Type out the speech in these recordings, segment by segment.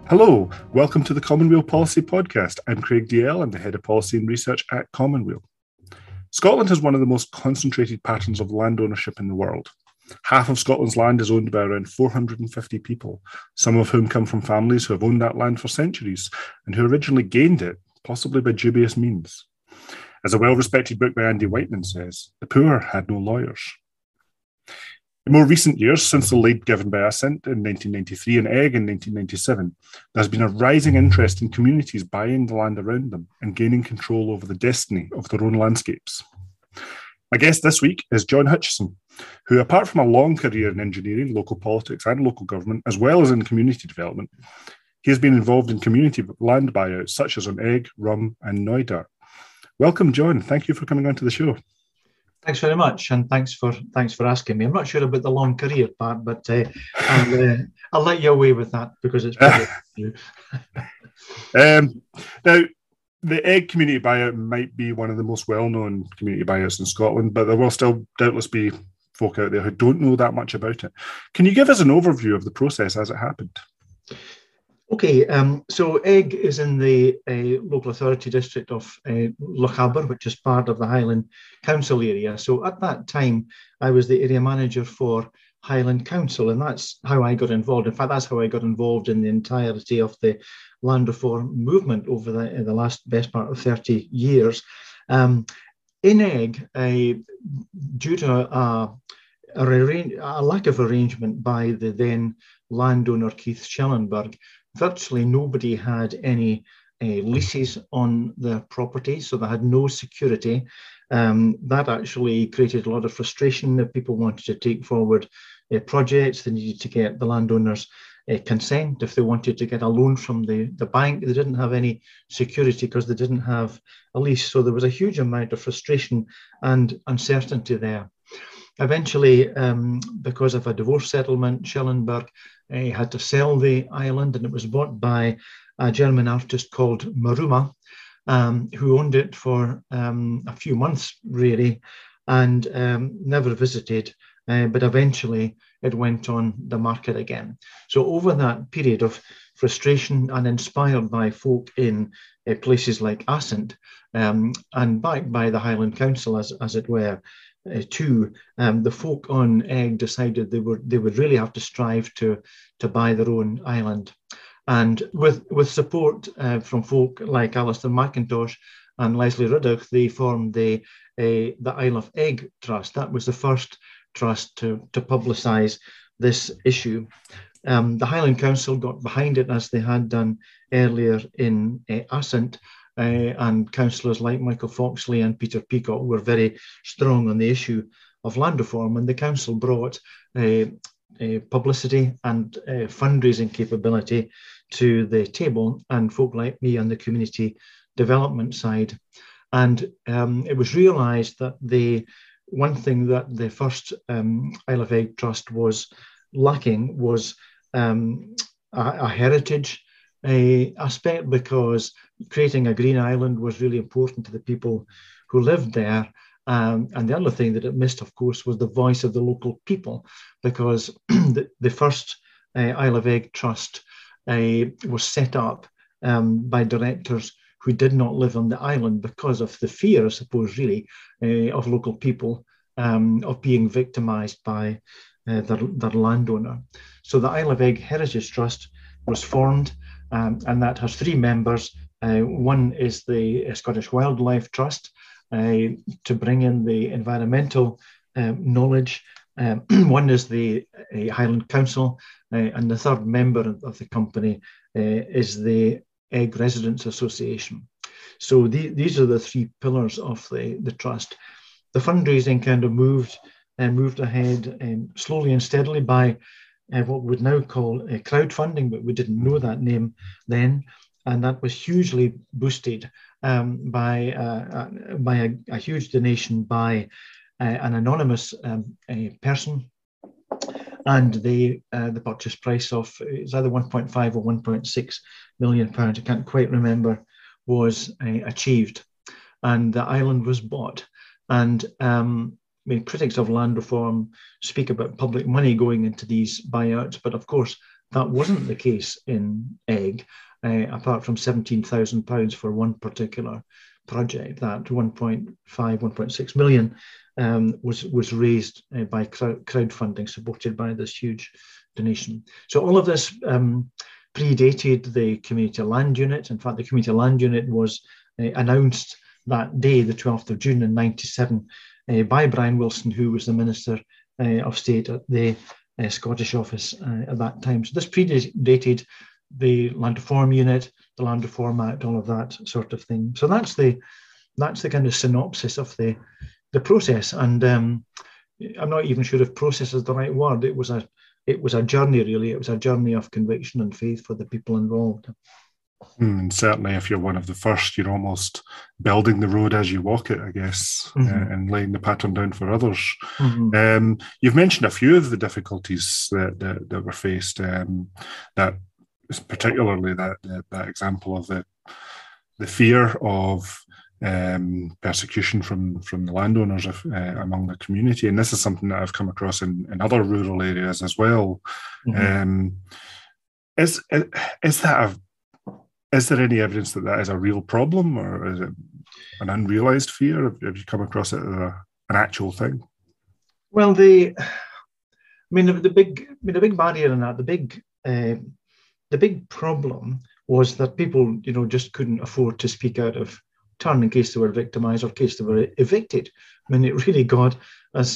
Hello, welcome to the Commonweal Policy Podcast. I'm Craig DL, I'm the Head of Policy and Research at Commonweal. Scotland has one of the most concentrated patterns of land ownership in the world. Half of Scotland's land is owned by around 450 people, some of whom come from families who have owned that land for centuries and who originally gained it, possibly by dubious means. As a well-respected book by Andy Whiteman says, the poor had no lawyers. In more recent years, since the lead given by Assynt in 1993 and Eigg in 1997, there has been a rising interest in communities buying the land around them and gaining control over the destiny of their own landscapes. My guest this week is John Hutchison, who, apart from a long career in engineering, local politics and local government, as well as in community development, he has been involved in community land buyouts such as on Eigg, Rum and Knoydart. Welcome, John. Thank you for coming on to the show. Thanks very much, and thanks for asking me. I'm not sure about the long career part, but I'll let you away with that because it's pretty true. Now, the Eigg community buyout might be one of the most well-known community buyouts in Scotland, but there will still doubtless be folk out there who don't know that much about it. Can you give us an overview of the process as it happened? Okay, so Eigg is in the local authority district of Lochaber, which is part of the Highland Council area. So at that time, I was the area manager for Highland Council, and that's how I got involved. In fact, that's how I got involved in the entirety of the land reform movement over the last best part of 30 years. In Eigg, due to a lack of arrangement by the then landowner Keith Schellenberg, virtually nobody had any leases on their property, so they had no security. That actually created a lot of frustration. If people wanted to take forward projects, they needed to get the landowners' consent. If they wanted to get a loan from the bank, they didn't have any security because they didn't have a lease. So there was a huge amount of frustration and uncertainty there. Eventually, because of a divorce settlement, Schellenberg had to sell the island, and it was bought by a German artist called Maruma, who owned it for a few months, really, and never visited, but eventually it went on the market again. So over that period of frustration and inspired by folk in places like Assynt, and backed by the Highland Council, as it were, the folk on Eigg decided they would really have to strive to buy their own island, and with support from folk like Alistair McIntosh and Leslie Riddoch, they formed the Isle of Eigg Trust. That was the first trust to publicise this issue. The Highland Council got behind it, as they had done earlier in Assynt. And councillors like Michael Foxley and Peter Peacock were very strong on the issue of land reform, and the council brought publicity and fundraising capability to the table, and folk like me on the community development side. And it was realised that the one thing that the first Isle of Eigg Trust was lacking was a heritage aspect, because creating a green island was really important to the people who lived there. And the other thing that it missed, of course, was the voice of the local people, because the first Isle of Eigg Trust was set up by directors who did not live on the island because of the fear, I suppose, really, of local people of being victimised by their landowner. So the Isle of Eigg Heritage Trust was formed, and that has three members. One is the Scottish Wildlife Trust, to bring in the environmental knowledge. One is the Highland Council, and the third member of the company is the Eigg Residents Association. So these are the three pillars of the trust. The fundraising kind of moved ahead slowly and steadily by what we would now call crowdfunding, but we didn't know that name then. And that was hugely boosted by a huge donation by an anonymous person, and the purchase price of, it's either 1.5 or 1.6 million pounds, I can't quite remember, was achieved, and the island was bought. And critics of land reform speak about public money going into these buyouts, but of course that wasn't the case in Egg, apart from £17,000 for one particular project. That 1.5, 1.6 million was raised by crowdfunding, supported by this huge donation. So all of this predated the community land unit. In fact, the community land unit was announced that day, the 12th of June in 97, by Brian Wilson, who was the Minister of State at the Scottish Office at that time. So this predated the Land Reform Unit, the Land Reform Act, all of that sort of thing. So that's the kind of synopsis of the process. And I'm not even sure if process is the right word. It was a journey, really. It was a journey of conviction and faith for the people involved. And certainly, if you're one of the first, you're almost building the road as you walk it, I guess, and laying the pattern down for others. You've mentioned a few of the difficulties that were faced. That particularly that example of the fear of persecution from the landowners among the community, and this is something that I've come across in other rural areas as well. Is there any evidence that is a real problem, or is it an unrealised fear? Have you come across it as an actual thing? Well, the big barrier in that, the big problem was that people, just couldn't afford to speak out of turn in case they were victimised or in case they were evicted. I mean, it really got as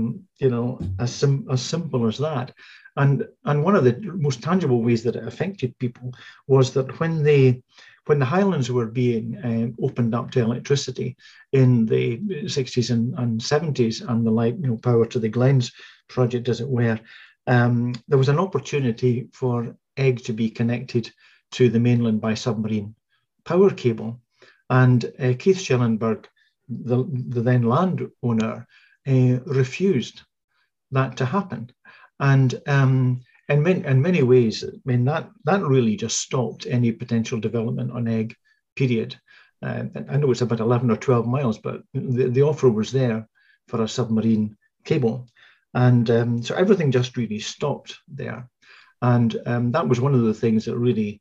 simple as that. And one of the most tangible ways that it affected people was that when the Highlands were being opened up to electricity in the 60s and 70s, and the Power to the Glens project, as it were, there was an opportunity for Egg to be connected to the mainland by submarine power cable. And Keith Schellenberg, the then landowner, refused that to happen. And in many ways, that really just stopped any potential development on Egg, period. I know it's about 11 or 12 miles, but the offer was there for a submarine cable. And so everything just really stopped there. And that was one of the things that really,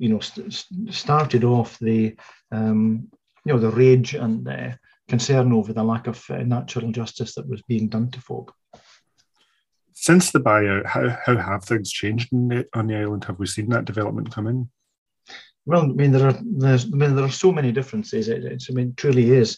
started off the rage and concern over the lack of natural justice that was being done to folk. Since the buyout, how have things changed on the island? Have we seen that development come in? Well, there are so many differences. It truly is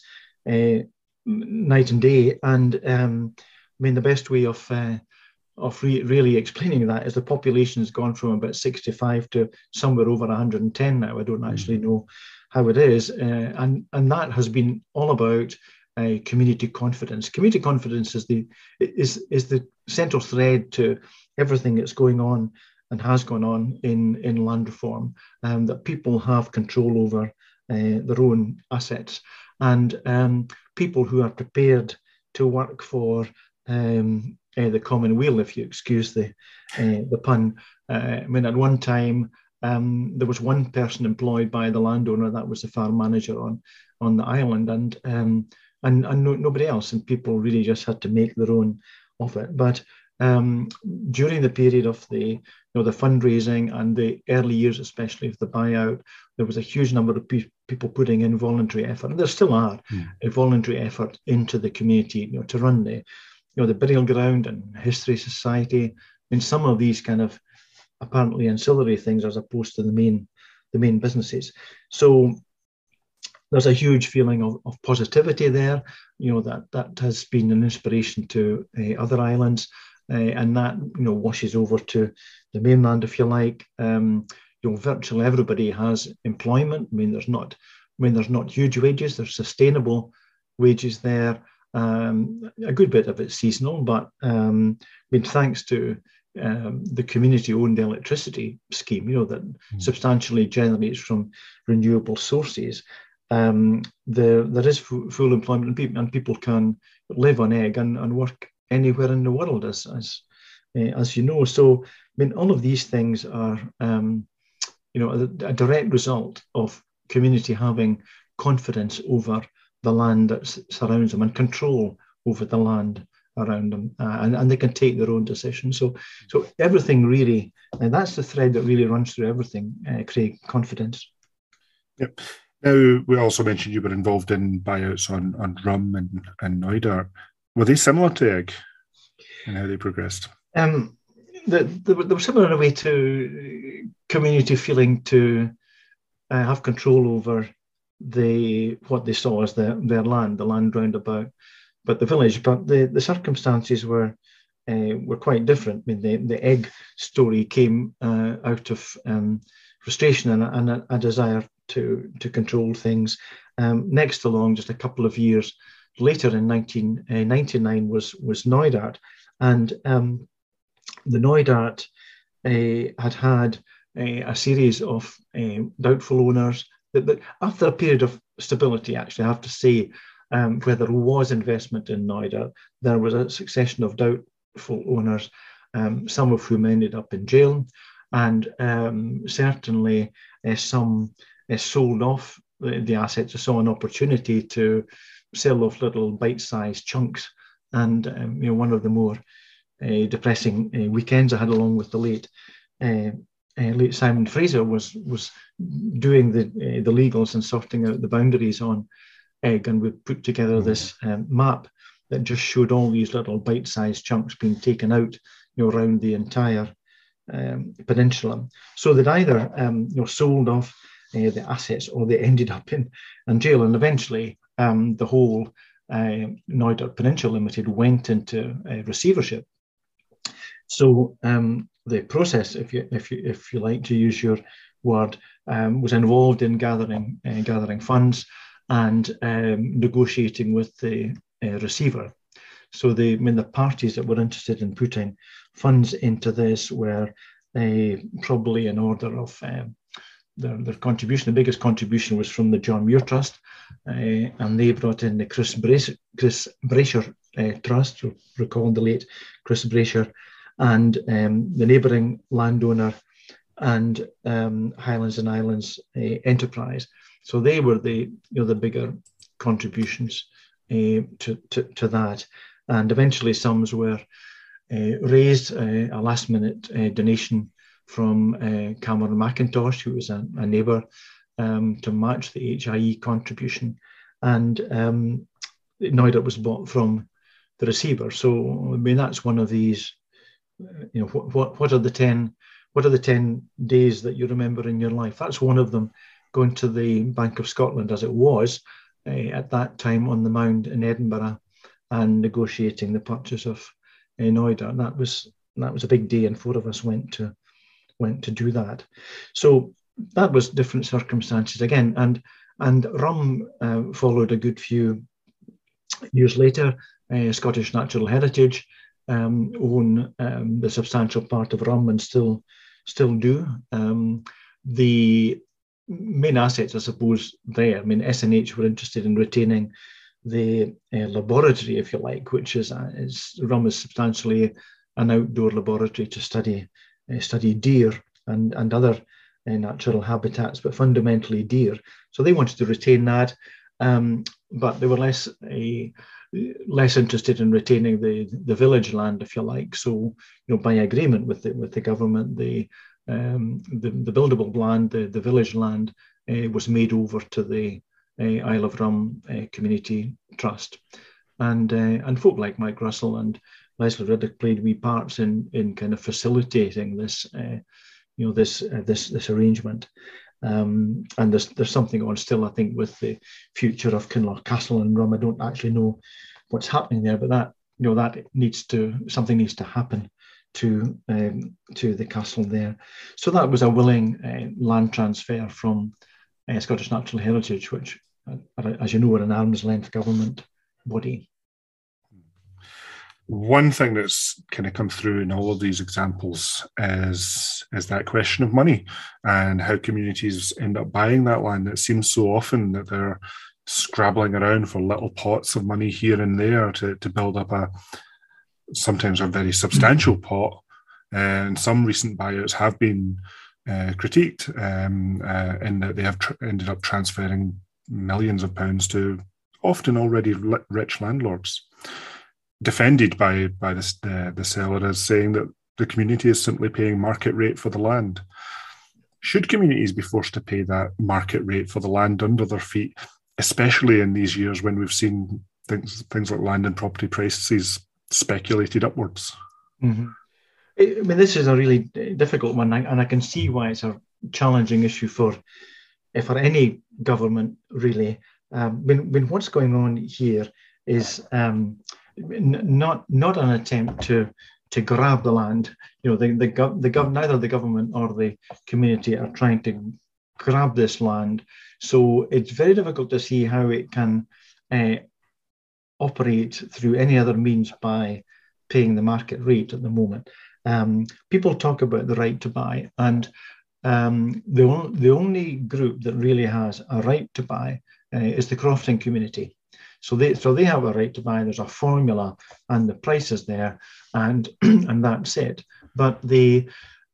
night and day. And the best way of really explaining that is the population has gone from about 65 to somewhere over 110 now. I don't actually know how it is, and that has been all about community confidence. Community confidence is the central thread to everything that's going on and has gone on in land reform, that people have control over their own assets, and people who are prepared to work for the commonweal, if you excuse the pun. At one time, there was one person employed by the landowner, that was the farm manager on the island, and nobody else, and people really just had to make their own of it. But during the period of the fundraising and the early years, especially of the buyout, there was a huge number of people putting in voluntary effort, and there still are a voluntary effort into the community, to run the burial ground and history society, and some of these kind of apparently ancillary things as opposed to the main businesses. So there's a huge feeling of positivity there, that has been an inspiration to other islands, and that washes over to the mainland, if you like. Virtually everybody has employment. There's not huge wages. There's sustainable wages there. A good bit of it's seasonal, but thanks to the community-owned electricity scheme, that substantially generates from renewable sources, there is full employment, and people can live on Egg and work anywhere in the world, as you know. So, all of these things are, a direct result of community having confidence over the land that surrounds them and control over the land around them, and they can take their own decisions. So everything really, and that's the thread that really runs through everything, Craig, confidence. Yep. Now, we also mentioned you were involved in buyouts on Rum and Knoydart. Were they similar to Egg in how they progressed? They were similar in a way to community feeling to have control over what they saw as their land, the land round about, but the village. But the circumstances were quite different. I mean, the Egg story came out of frustration and a desire to control things. Next along, just a couple of years later, in 1999, was Knoydart, and the Knoydart had a series of doubtful owners. That after a period of stability, actually, I have to say, where there was investment in Knoydart, there was a succession of doubtful owners, some of whom ended up in jail, and certainly some sold off the assets or saw an opportunity to sell off little bite-sized chunks. And one of the more depressing weekends I had along with the late Simon Fraser was doing the legals and sorting out the boundaries on Egg, and we put together this map that just showed all these little bite-sized chunks being taken out, around the entire peninsula. So they'd either sold off the assets, or they ended up in jail, and eventually the whole Knoydart Peninsula Limited went into receivership. So the process, if you like to use your word, was involved in gathering funds and negotiating with the receiver. So the parties that were interested in putting funds into this were probably in order of their contribution. The biggest contribution was from the John Muir Trust, and they brought in the Chris Brasher Trust, you'll recall the late Chris Brasher, and the neighbouring landowner and Highlands and Islands Enterprise. So they were the bigger contributions to that, and eventually sums were raised, a last minute donation from Cameron McIntosh, who was a neighbour, to match the HIE contribution, and Knoydart was bought from the receiver. So I mean, that's one of these. What are the 10 days that you remember in your life? That's one of them. Going to the Bank of Scotland, as it was at that time, on the Mound in Edinburgh, and negotiating the purchase of Knoydart. That was a big day, and four of us went to do that. So that was different circumstances again, and Rum followed a good few years later. Scottish Natural Heritage own the substantial part of Rum, and still do. The main assets, I suppose, there. I mean, SNH were interested in retaining the laboratory, if you like, which is Rum is substantially an outdoor laboratory to study deer and other natural habitats, but fundamentally deer. So they wanted to retain that, but they were less interested in retaining the village land, if you like. So, by agreement with the government, the buildable land, the village land, was made over to the Isle of Rum Community Trust, and folk like Mike Russell and Leslie Riddick played wee parts in kind of facilitating this this arrangement. And there's something on still, I think, with the future of Kinloch Castle and Rum. I don't actually know what's happening there, but that something needs to happen to the castle there. So that was a willing land transfer from Scottish Natural Heritage, which, as you know, are an arm's length government body. One thing that's kind of come through in all of these examples is that question of money and how communities end up buying that land. It seems so often that they're scrabbling around for little pots of money here and there to build up sometimes a very substantial pot. And some recent buyouts have been critiqued in that they have ended up transferring millions of pounds to often already rich landlords. defended by the seller as saying that the community is simply paying market rate for the land. Should communities be forced to pay that market rate for the land under their feet, especially in these years when we've seen things like land and property prices speculated upwards? Mm-hmm. I mean, this is a really difficult one, and I can see why it's a challenging issue for any government, really. When what's going on here is not an attempt to grab the land. You know, neither the government or the community are trying to grab this land. So it's very difficult to see how it can operate through any other means by paying the market rate at the moment. People talk about the right to buy, and the only group that really has a right to buy is the crofting community. So they have a right to buy. There's a formula, and the price is there, and and that's it. But the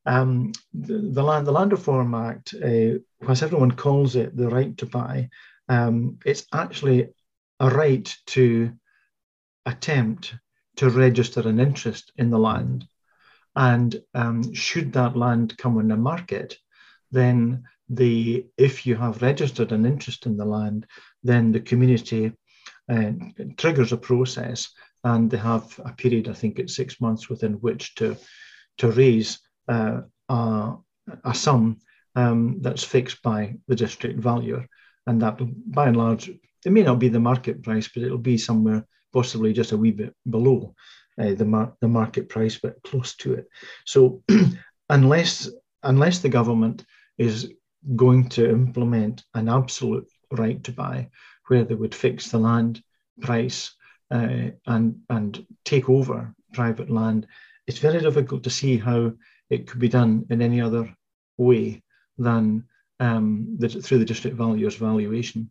Land Reform Act, as everyone calls it, the right to buy, it's actually a right to attempt to register an interest in the land. And should that land come on the market, then if you have registered an interest in the land, then the community triggers a process, and they have a period, I think it's 6 months, within which to raise a sum that's fixed by the district valuer. And that, by and large, it may not be the market price, but it'll be somewhere possibly just a wee bit below the market price, but close to it. So unless the government is going to implement an absolute right to buy, where they would fix the land price and take over private land, it's very difficult to see how it could be done in any other way than through the district valuer's valuation.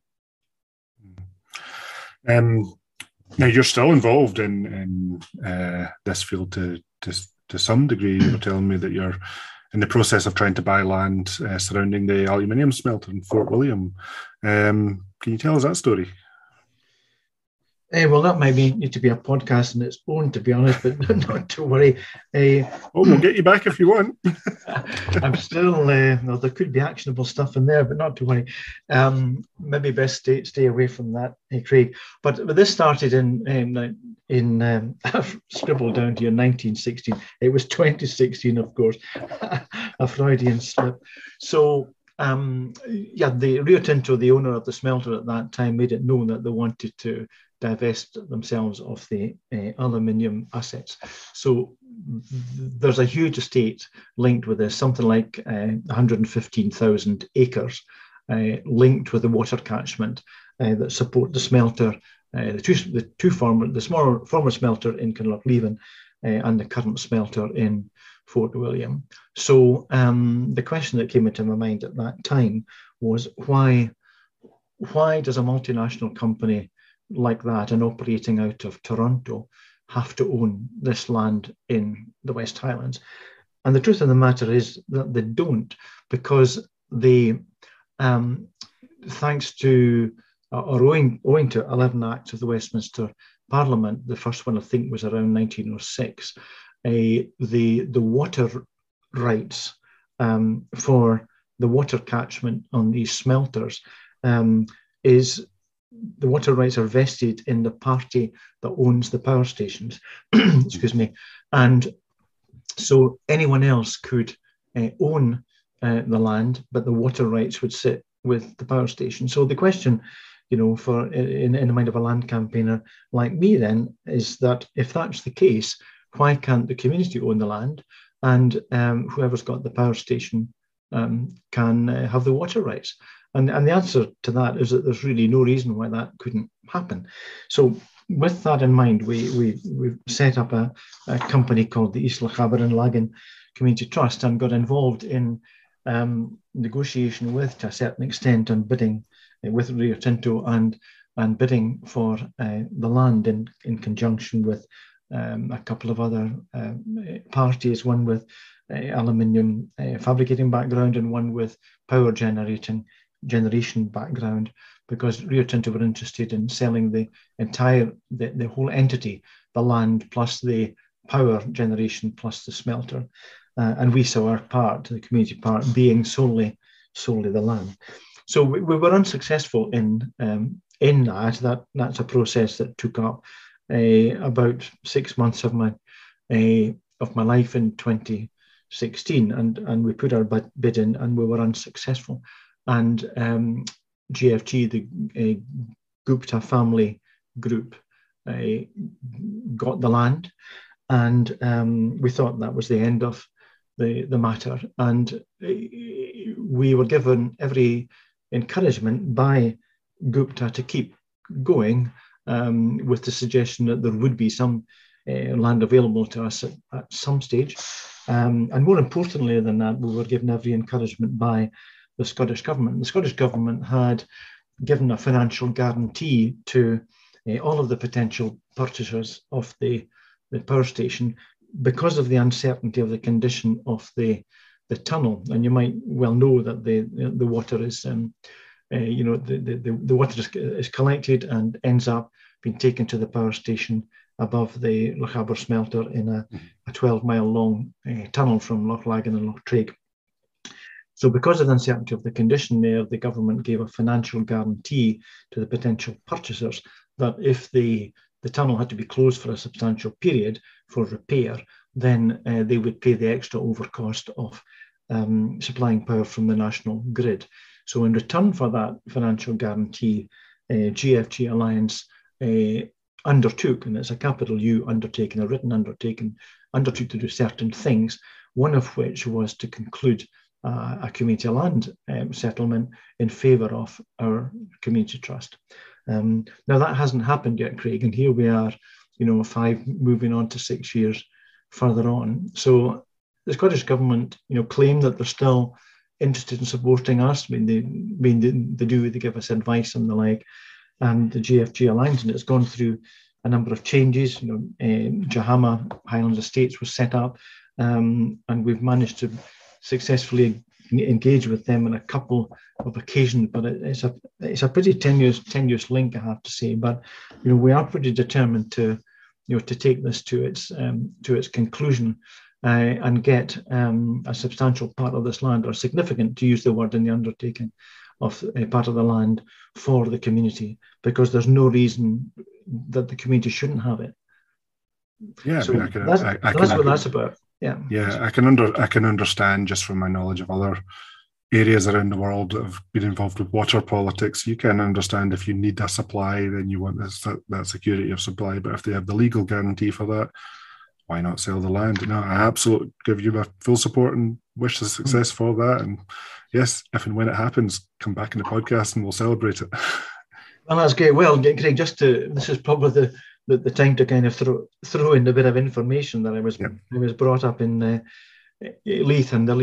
Now, you're still involved in this field to some degree. You were telling me that you're in the process of trying to buy land surrounding the aluminium smelter in Fort William. Can you tell us that story? Well, that might need to be a podcast on its own, to be honest, but not to worry. We'll get you back if you want. I'm still, well, there could be actionable stuff in there, but not to worry. Maybe best stay away from that, Craig. But this started in I've scribbled down here, 1916. It was 2016, of course, a Freudian slip. So, the Rio Tinto, the owner of the smelter at that time, made it known that they wanted to divest themselves of the aluminium assets. So there's a huge estate linked with this, something like 115,000 acres linked with the water catchment that support the smelter, the former smelter in Kinlochleven and the current smelter in Fort William. So the question that came into my mind at that time was why does a multinational company like that and operating out of Toronto have to own this land in the West Highlands? And the truth of the matter is that they don't, because they, thanks to, or owing to 11 Acts of the Westminster Parliament, the first one I think was around 1906, the water rights for the water catchment on these smelters the water rights are vested in the party that owns the power stations. Excuse me. And so anyone else could own the land, but the water rights would sit with the power station. So the question, for in the mind of a land campaigner like me then, is that if that's the case, why can't the community own the land, and whoever's got the power station can have the water rights? And the answer to that is that there's really no reason why that couldn't happen. So with that in mind, we've set up a company called the East Lochaber and Lagan Community Trust, and got involved in negotiation with, to a certain extent, and bidding with Rio Tinto and bidding for the land in conjunction with a couple of other parties, one with aluminium fabricating background and one with power generation background, because Rio Tinto were interested in selling the whole entity the land plus the power generation plus the smelter. And we saw our part, the community part, being solely the land. So we were unsuccessful in that. That's a process that took up about 6 months of my life in 2016, and we put our bid in, and we were unsuccessful. And GFG, the Gupta family group, got the land, and we thought that was the end of the matter. And we were given every encouragement by Gupta to keep going, with the suggestion that there would be some land available to us at some stage. And more importantly than that, we were given every encouragement by the Scottish Government. The Scottish Government had given a financial guarantee to all of the potential purchasers of the power station because of the uncertainty of the condition of the tunnel. And you might well know that the water is, the water is collected and ends up being taken to the power station above the Lochaber smelter in a 12-mile long tunnel from Lochlegan and Lochtraig. So because of the uncertainty of the condition there, the government gave a financial guarantee to the potential purchasers that if the tunnel had to be closed for a substantial period for repair, then they would pay the extra overcost of supplying power from the national grid. So in return for that financial guarantee, GFG Alliance undertook, and it's a capital U undertaking, a written undertaking, undertook to do certain things, one of which was to conclude a community land settlement in favour of our community trust. Now that hasn't happened yet, Craig, and here we are, 5 moving on to 6 years further on. So the Scottish Government, claim that they're still interested in supporting us. They give us advice and the like, and the GFG Alliance, and it's gone through a number of changes. Jahama Highlands Estates was set up, and we've managed to successfully engage with them on a couple of occasions, but it's a pretty tenuous link, I have to say. But we are pretty determined to take this to its conclusion and get a substantial part of this land, or significant, to use the word in the undertaking, of a part of the land for the community, because there's no reason that the community shouldn't have it. Yeah, so that's what that's about. Yeah, I can understand, just from my knowledge of other areas around the world that have been involved with water politics. You can understand if you need a supply, then you want that security of supply. But if they have the legal guarantee for that, why not sell the land? No, I absolutely give you my full support and wish the success for that. And yes, if and when it happens, come back in the podcast and we'll celebrate it. Well, that's great. Well, Craig, this is probably the time to kind of throw in a bit of information that I was brought up in Leith, and the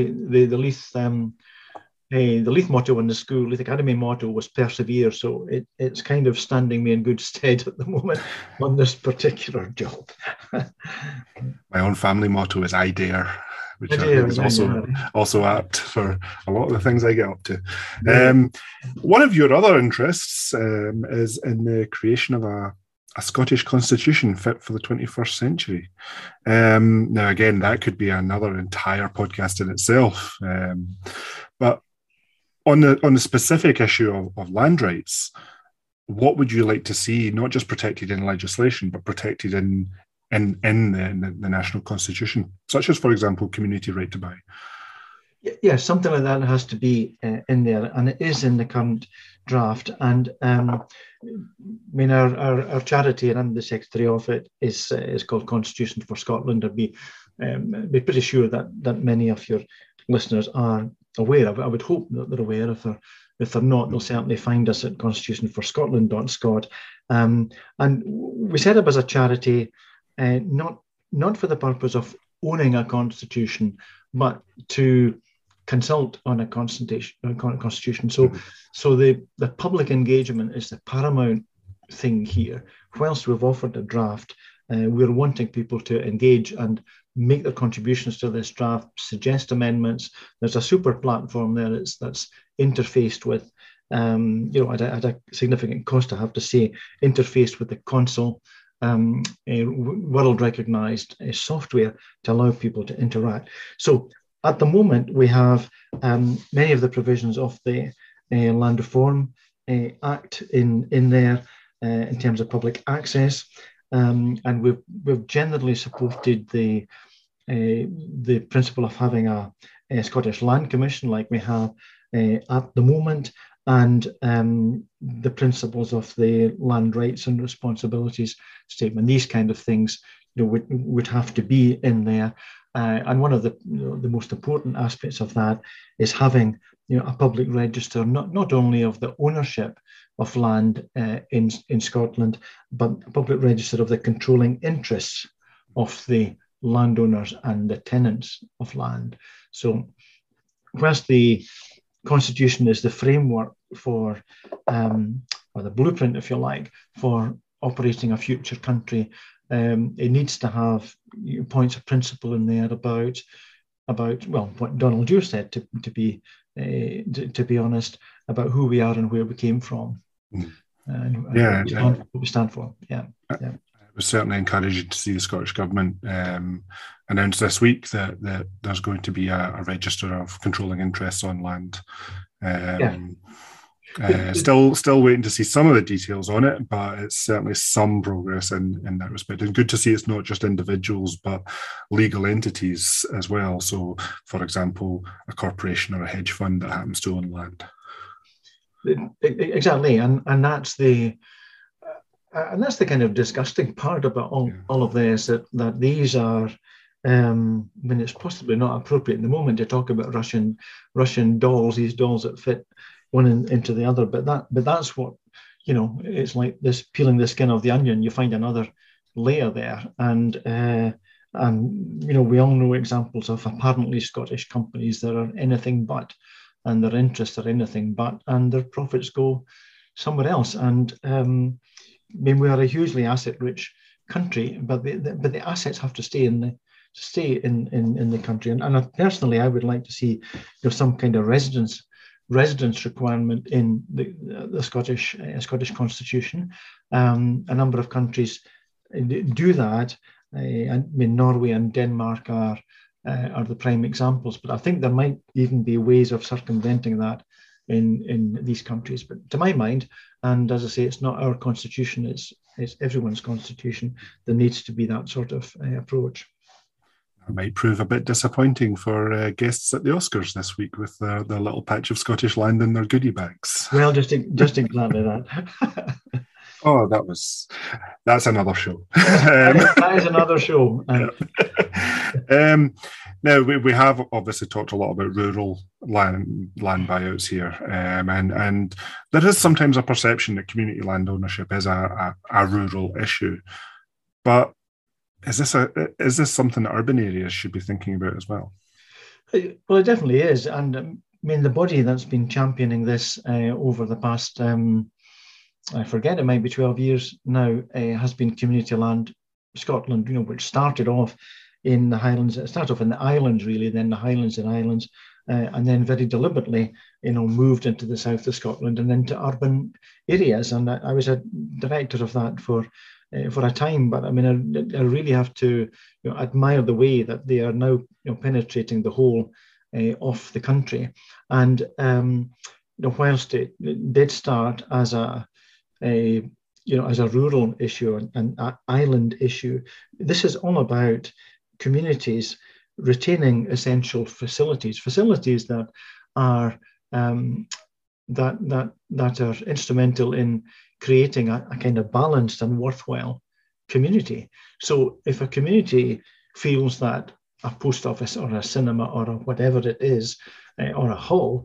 Leith motto in the school, Leith Academy motto, was persevere. So it's kind of standing me in good stead at the moment on this particular job. My own family motto is I dare, which I think is also apt for a lot of the things I get up to. One of your other interests is in the creation of a Scottish constitution fit for the 21st century. Now, again, that could be another entire podcast in itself. But on the specific issue of land rights, what would you like to see, not just protected in legislation, but protected in the national constitution, such as, for example, community right to buy? Yeah, something like that has to be in there, and it is in the current draft. And I mean, our charity, and I'm the secretary of it, is called Constitution for Scotland. I'd be pretty sure that many of your listeners are aware of it. I would hope that they're aware. If they're not, they'll certainly find us at constitutionforscotland.scot. And we set up as a charity, not for the purpose of owning a constitution, but to consult on a constitution. So the public engagement is the paramount thing here. Whilst we've offered a draft, we're wanting people to engage and make their contributions to this draft, suggest amendments. There's a super platform there that's interfaced with, at a significant cost, I have to say, interfaced with the Consul a world-recognized software to allow people to interact. So at the moment, we have many of the provisions of the Land Reform Act in there in terms of public access, and we've generally supported the principle of having a Scottish Land Commission like we have at the moment, and the principles of the Land Rights and Responsibilities Statement. These kind of things, would have to be in there. And one of the most important aspects of that is having a public register, not only of the ownership of land in Scotland, but a public register of the controlling interests of the landowners and the tenants of land. So whilst the Constitution is the framework for, or the blueprint, if you like, for operating a future country, it needs to have points of principle in there about what Donald Dewar said, to be honest, about who we are and where we came from, and what we stand for. Yeah. It was certainly encouraging to see the Scottish Government announce this week that there's going to be a register of controlling interests on land. Still waiting to see some of the details on it, but it's certainly some progress in that respect. And good to see it's not just individuals, but legal entities as well. So, for example, a corporation or a hedge fund that happens to own land. Exactly, and that's the kind of disgusting part about all of this, that these are. When it's possibly not appropriate in the moment to talk about Russian dolls, these dolls that fit one into the other, but that's what, it's like this, peeling the skin of the onion. You find another layer there, and we all know examples of apparently Scottish companies that are anything but, and their interests are anything but, and their profits go somewhere else. And we are a hugely asset-rich country, but the assets have to stay in the country. And personally, I would like to see some kind of residence requirement in the Scottish Constitution. A number of countries do that. Norway and Denmark are the prime examples, but I think there might even be ways of circumventing that in these countries. But to my mind, and as I say, it's not our constitution, it's everyone's constitution, there needs to be that sort of approach. It might prove a bit disappointing for guests at the Oscars this week with their little patch of Scottish land in their goodie bags. Well, just exactly that. Oh, that's another show. That is another show. Now, we have obviously talked a lot about rural land buyouts here, and there is sometimes a perception that community land ownership is a rural issue. But is this something that urban areas should be thinking about as well? Well, it definitely is. And the body that's been championing this over the past, I forget, it might be 12 years now, has been Community Land Scotland, which started off in the Highlands. It started off in the islands, really, then the Highlands and Islands, and then very deliberately, moved into the south of Scotland and then to urban areas. And I was a director of that for a time, but I really have to admire the way that they are now penetrating the whole of the country. And whilst it did start as a rural issue and an island issue, this is all about communities retaining essential facilities that are that are instrumental in creating a kind of balanced and worthwhile community. So if a community feels that a post office or a cinema or whatever it is, or a hall,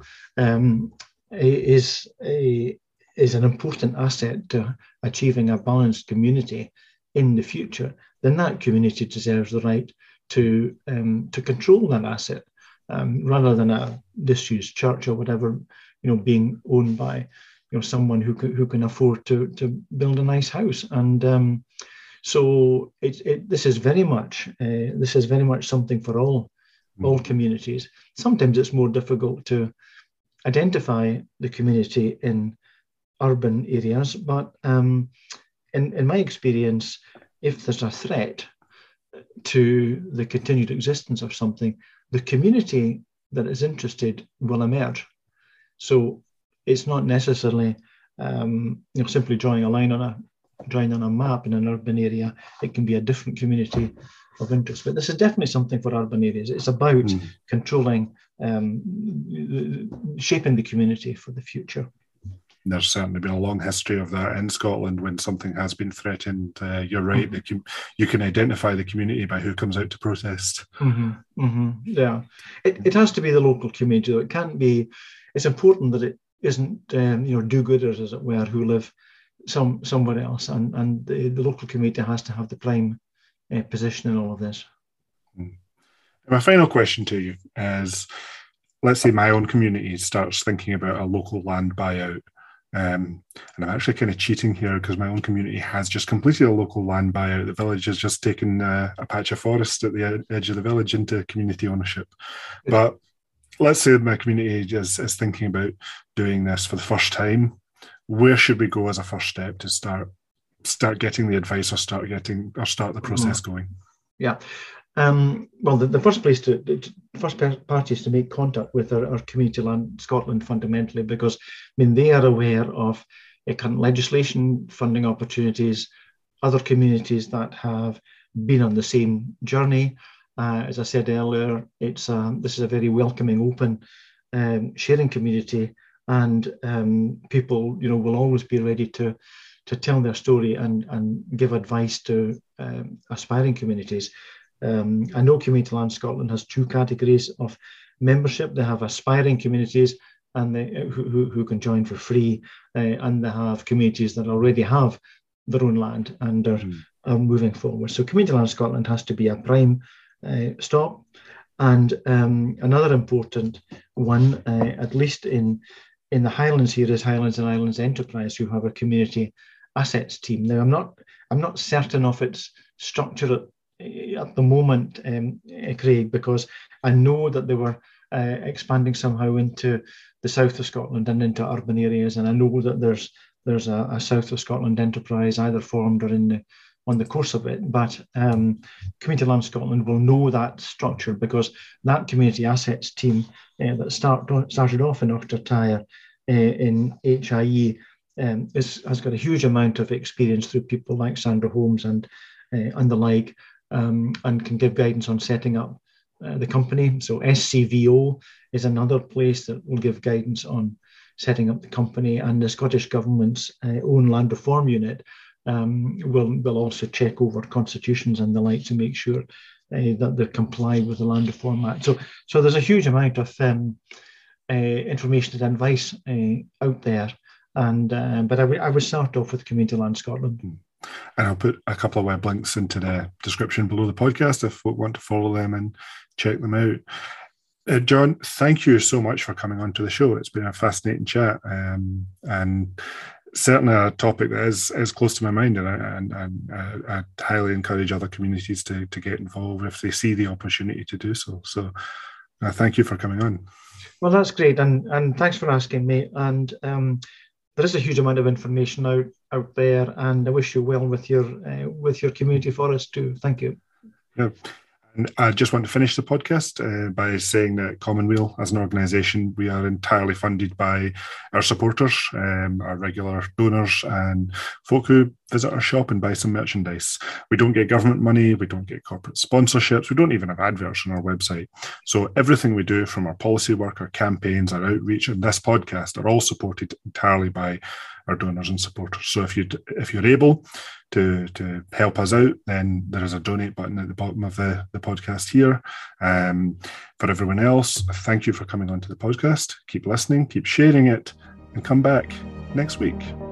is an important asset to achieving a balanced community in the future, then that community deserves the right to control that asset, rather than a disused church or whatever, being owned by someone who can afford to build a nice house. And so this is very much something for all communities. Sometimes it's more difficult to identify the community in urban areas, but in my experience, if there's a threat to the continued existence of something, the community that is interested will emerge. So it's not necessarily simply drawing a line on a map in an urban area. It can be a different community of interest. But this is definitely something for urban areas. It's about controlling, shaping the community for the future. There's certainly been a long history of that in Scotland. When something has been threatened, you're right, you can identify the community by who comes out to protest. Yeah, it has to be the local community. It can't be. It's important that it isn't do-gooders, as it were, who live somewhere else, and the local community has to have the prime position in all of this. My final question to you is, let's say my own community starts thinking about a local land buyout. And I'm actually kind of cheating here because my own community has just completed a local land buyout. The village has just taken a patch of forest at the edge of the village into community ownership. But let's say my community is thinking about doing this for the first time. Where should we go as a first step to start getting the advice or start the process going? Yeah. Well, the first parties to make contact with are Community Land Scotland fundamentally, because they are aware of current legislation, funding opportunities, other communities that have been on the same journey. As I said earlier, this is a very welcoming, open, sharing community, and people will always be ready to tell their story and give advice to aspiring communities. I know Community Land Scotland has two categories of membership. They have aspiring communities and who can join for free, and they have communities that already have their own land and are moving forward. So Community Land Scotland has to be a prime stop. And another important one, at least in the Highlands here, is Highlands and Islands Enterprise, who have a community assets team. Now, I'm not certain of its structure at the moment, Craig, because I know that they were expanding somehow into the south of Scotland and into urban areas, and I know that there's a south of Scotland enterprise either formed or on the course of it. But Community Land Scotland will know that structure, because that community assets team that started off in Ochtertyre in HIE has got a huge amount of experience through people like Sandra Holmes and the like. And can give guidance on setting up the company. So SCVO is another place that will give guidance on setting up the company, and the Scottish Government's own land reform unit will also check over constitutions and the like to make sure that they comply with the Land Reform Act. So there's a huge amount of information and advice out there, but I would start off with Community Land Scotland. And I'll put a couple of web links into the description below the podcast if folk want to follow them and check them out. John, thank you so much for coming on to the show. It's been a fascinating chat, and certainly a topic that is close to my mind, and I highly encourage other communities to get involved if they see the opportunity to do so. So thank you for coming on. Well, that's great, and thanks for asking me. And there is a huge amount of information out there, and I wish you well with your community forest too. Thank you. Yeah. And I just want to finish the podcast by saying that Commonweal, as an organisation, we are entirely funded by our supporters, our regular donors, and folk who visit our shop and buy some merchandise. We don't get government money, we don't get corporate sponsorships, we don't even have adverts on our website. So everything we do, from our policy work, our campaigns, our outreach, and this podcast, are all supported entirely by our donors and supporters. So if you're able to help us out, then there is a donate button at the bottom of the podcast here. For everyone else, thank you for coming onto the podcast. Keep listening, keep sharing it, and come back next week.